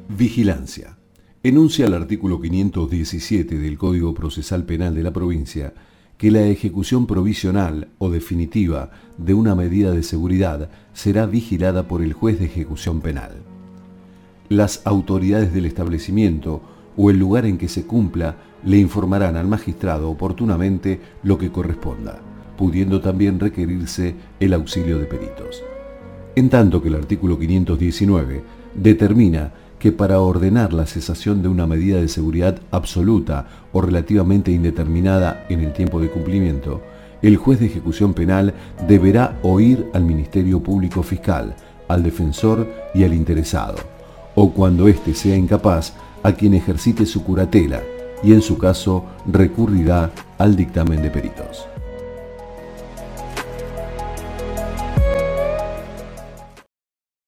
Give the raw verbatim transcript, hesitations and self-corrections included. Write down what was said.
Vigilancia. Enuncia el artículo quinientos diecisiete del Código Procesal Penal de la provincia que la ejecución provisional o definitiva de una medida de seguridad será vigilada por el juez de ejecución penal. Las autoridades del establecimiento o el lugar en que se cumpla le informarán al magistrado oportunamente lo que corresponda, pudiendo también requerirse el auxilio de peritos. En tanto que el artículo quinientos diecinueve determina que para ordenar la cesación de una medida de seguridad absoluta o relativamente indeterminada en el tiempo de cumplimiento, el juez de ejecución penal deberá oír al Ministerio Público Fiscal, al defensor y al interesado, o cuando éste sea incapaz, a quien ejercite su curatela, y en su caso recurrirá al dictamen de peritos.